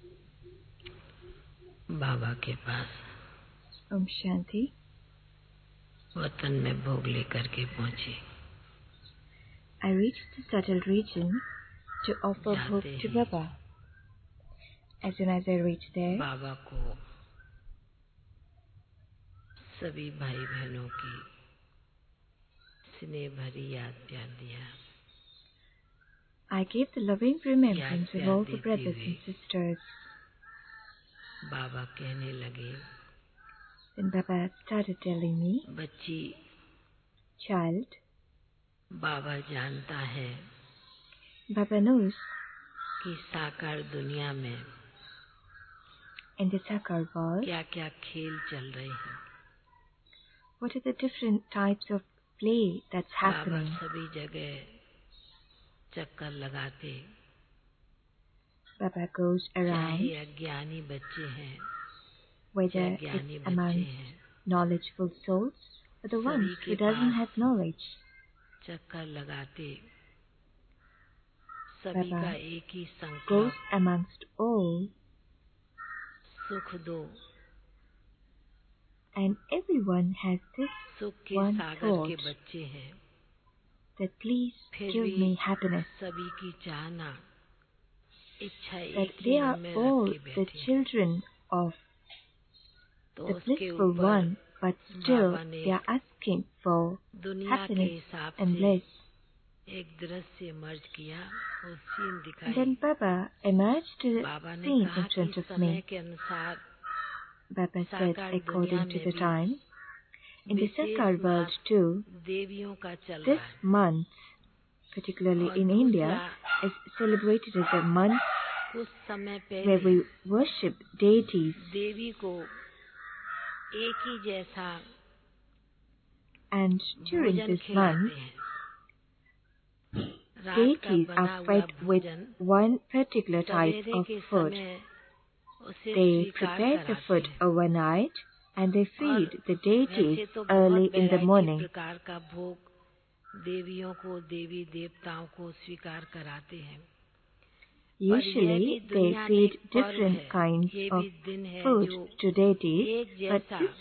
बाबा के पास Om Shanti. वतन में भोग लेकर के पहुंची। I reached the subtle region to offer hope to Baba. As soon as I reached there, बाबा को सभी भाई बहनों की स्नेह भरी याद प्यार दिया। I gave the loving remembrance of all the brothers and sisters. बाबा कहने लगे, Then Baba started telling me, बच्ची, child, बाबा जानता है Baba knows कि साकार दुनिया में in the Sakar world क्या क्या खेल चल रहे हैं। what are the different types of play that's happening. बाबा सभी जगह चक्कर लगाते, Baba goes around, चाहे अज्ञानी बच्चे हैं, whether ज्ञानी it's बच्चे among हैं, knowledgeful souls or the ones सभी who के doesn't पास have knowledge. चक्कर लगाते, सभी Baba का एक ही goes संकल्प, amongst all, सुख दो, and everyone has this सुख के one सागर thought, के बच्चे हैं, that please फिर give भी me happiness, सभी की चाहना, इच्छा that एक ही they मन are में all रख के the बैठे हैं। children of तो the उसके blissful ऊपर one, but still बाबा ने they are asking for दुनिया के happiness हिसाब and से bliss. एक दृश्य मर्ज किया, वो सीन And दिखाई। then Baba emerged a बाबा ने scene कहा in कि front of समय me. के अनुसार Baba said, साकार according दुनिया to में the भी time, in the wishes Sakar world mass too, देवियों का चल this रहा है। month, particularly और in India, is celebrated as a month कुछ समय where पहले we worship deities, देवी को एक ही जैसा and during भोजन this खिलाते month, हैं। रात का deities बना are हुआ fed with भोजन one particular type सवेरे of के food. समय उसे They स्वीकार prepare the कराते food हैं। overnight and they और feed the deities वैसे तो early बहुत in the वैरायटी morning. प्रकार का भोग देवियों को, देवी देवताओं को स्वीकार कराते हैं। Usually they feed different kinds of food to deities, but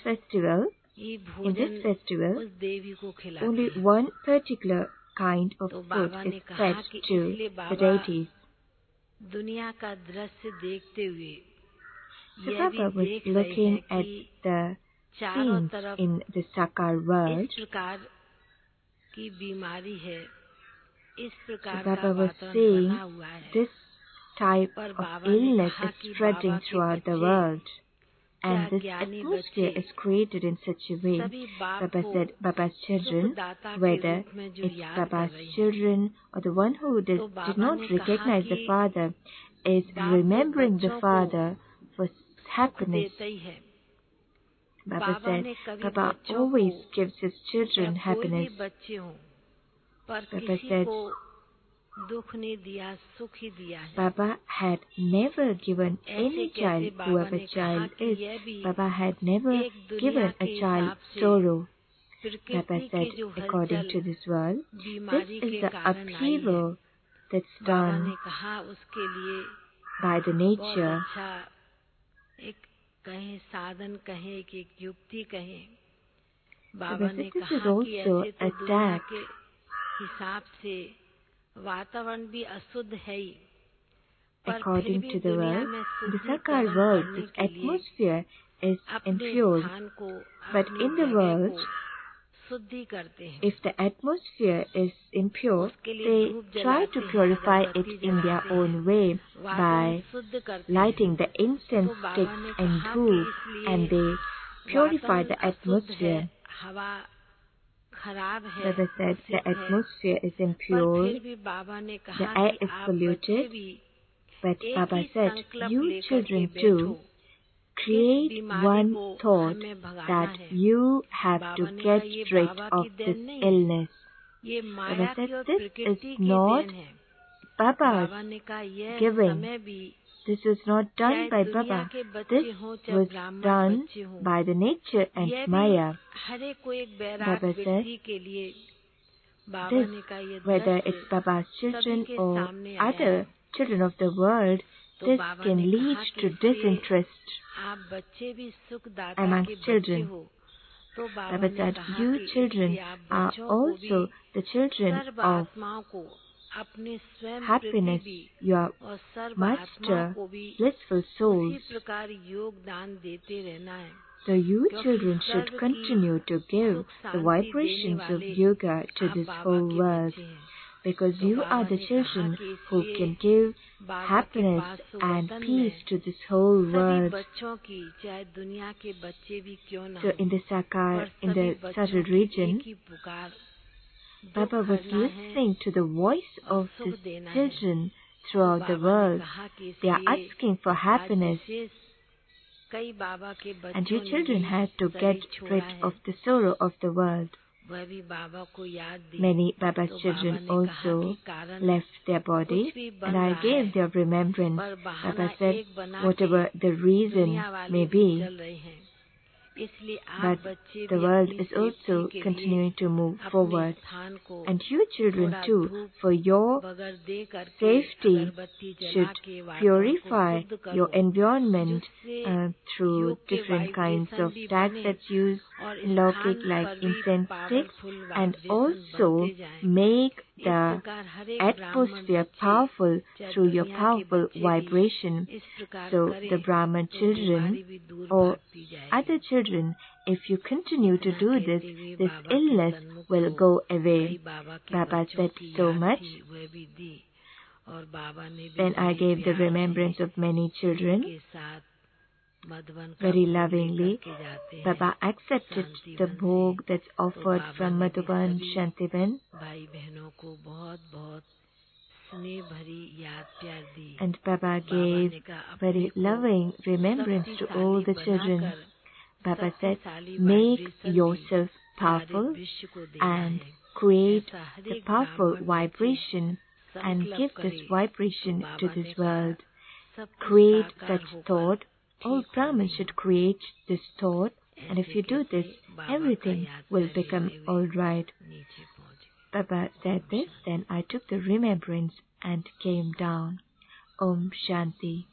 in this festival, उस देवी को खिलाते only हैं। one particular kind of तो food बाबा is ने fed कहा कि to इसलिए the बाबा deities. दुनिया का दृश्य देखते हुए So यह भी Baba was देख रहे looking हैं at कि the चारों scenes तरफ in the Sakar world. इस प्रकार की बीमारी है, इस So प्रकार का Baba was वातावरण seeing बना हुआ है। this type पर of बाबा ने illness कहा is कि spreading बाबा के throughout the बच्चे, world. क्या And this ज्ञानी atmosphere बच्चे, is created in such a way. सभी बाप Baba को said, Baba's children, सुखदाता के whether रूप में जो it's याद कर Baba's रही हैं, children or the one who तो did बाबा not ने recognize कहा the कि Father, is बाप तो remembering the बच्चों को Father for सुख happiness. देता ही है। Baba बाबा said, ने कभी Baba बच्चों always को, gives his children चाहे कोई भी happiness. बच्चे हों, पर Baba किसी said, को दुख नहीं दिया, सुख ही दिया है। Baba had never given ऐसे any कैसे child, बाबा whoever ने कहा child कि is, यह भी Baba had never एक दुनिया given के a child हिसाब से sorrow. Baba प्रकृति said, की जो according हलचल to this world, this बीमारी is के the कारण आई है, upheaval that's बाबा ने done कहा उसके लिए by the बहुत nature. अच्छा एक कहें साधन कहें कि एक युक्ति कहें। बाबा Baba ने said this is कहा कि also ऐसे a तो दुनिया tax. के हिसाब से वातावरण भी अशुद्ध है ही, पर फिर According भी to the दुनिया world, में in the शुद्धिकरण Sakar world, करने this के लिए atmosphere is अपने impure. स्थान को, But अपनी in the जगह world, को शुद्धि करते हैं। if the atmosphere is impure, उसके लिए they धूप try जलाते to हैं, purify it अगरबत्ती in their जलाते हैं, own way वातावरण by शुद्ध करते हैं। lighting the incense तो बाबा sticks ने and कहा कि धूप, इसलिए and they purify वातावरण the अशुद्ध है, atmosphere. हवा खराब है, Baba said the दूषित है, atmosphere is पर impure, फिर भी बाबा ने the कहा air कि is आप बच्चे polluted, भी but एक Baba ही said, संकल्प you लेकर के children बैठो too, कि इस create बीमारी one को thought हमें भगाना that है। you have बाबा to ने कहा get ये rid बाबा of की this देन नहीं है, illness. ये Baba माया said, की और this is प्रकृति की not देन है। Baba's बाबा ने कहा यह giving. समय भी This was not done चाहे by दुनिया Baba. के This बच्चे हों चाहे was ब्राह्मण done बच्चे हों, by the nature and यह भी Maya. हर एक को एक बैराग Baba said, व्यक्ति के लिए बाबा this, ने कहा ये whether दृश्य it's Baba's सभी children के or सामने आया है। other children of the world, this can lead to disinterest आप बच्चे भी सुखदाता के amongst बच्चे children. हो, तो बाबा Baba ने said, कहा you कि children इससे आप are बच्चों को भी also the children serve of आत्माओं को अपने स्वयं happiness. प्रति You are और सर्व आत्माओं master, को भी blissful souls. उसी प्रकार योगदान देते रहना है, So you क्योंकि children should स्वर्ग की continue to give सुख the शांति देने vibrations of वाले yoga to आप this बाबा whole के world. बच्चे हैं। Because तो you बाबा are the ने कहा children कि who इसलिए can give बाबा के happiness पास and सुवतन peace में to this whole सभी world. बच्चों की, चाहे दुनिया के बच्चे भी क्यों ना So हो, in the पर Sakar, in सभी the बच्चों subtle की region, एक ही पुकार, Baba दुख was हरना है listening to the voice और of सुख these देना है। children तो throughout the बाबा ने world. कहा कि They are इसलिए asking for आज happiness, विशेष कई बाबा के and you बच्चों ने children भी had to शरीर get छोड़ा rid है, of the sorrow of the world. वह भी बाबा को याद दी। Many Baba's तो बाबा children ने कहा कि also कारण left their कुछ body, भी and बन I रहा है, gave their remembrance. पर बहाना Baba said, एक बना whatever के the reason दुनिया वाले may भी be, चल रहे हैं, इसलिए आप but बच्चे the भी world अपनी is also सेफ्टी के लिए continuing to move अपने forward. स्थान को And you children थोड़ा too, धूप for your बगर दे करके safety, अगरबत्ती जला should के वातावरण को purify शुद्ध your करो, environment जिससे through योग के different kinds वाइब्रेशन of भी tags बने that's used और in स्थान Lokik like पर भी incense sticks, powerful and vibration also बनते जाएं। make इस the प्रकार हर एक ब्राह्मण atmosphere बच्चे, powerful चाहे through your दुनिया के powerful बच्चे भी vibration. इस प्रकार So करें the Brahman तो children बीमारी भी दूर or भागती जाएगी। other children, if you continue to इतना do कहते this, हुए this बाबा के illness सन्मुख will को go कई away. बाबा के Baba बच्चों said की so याद much. थी, वह भी दी, और बाबा ने भी Then I बड़े gave the प्यार remembrance से of many children. के साथ मधुबन का Very भोग lovingly, लेकर के जाते हैं Baba accepted शांतिवन the से। bhog that's तो offered बाबा from ने भी Madhuban सभी Shantiban, भाई बहनों को बहुत बहुत स्नेह भरी याद प्यार दी। and Baba बाबा gave ने कहा अपने very को loving remembrance to all शक्तिशाली the children. बनाकर Baba said, शक्तिशाली make वाइब्रेशन भी yourself सारे powerful विश्व को देना and है। create ऐसा हर the एक powerful ब्राह्मण बच्चे vibration and संकल्प give this करे। तो vibration to बाबा ने this कहा world. सब कुछ Create साकार such होकर thought. All ठीक Brahmins होने। should create this thought, and if ऐसे you do this, कहते बाबा का everything याद will प्यार become लेते हुए all right. नीचे पहुंच गए। Baba said this, then I took the remembrance and came down. Om Shanti.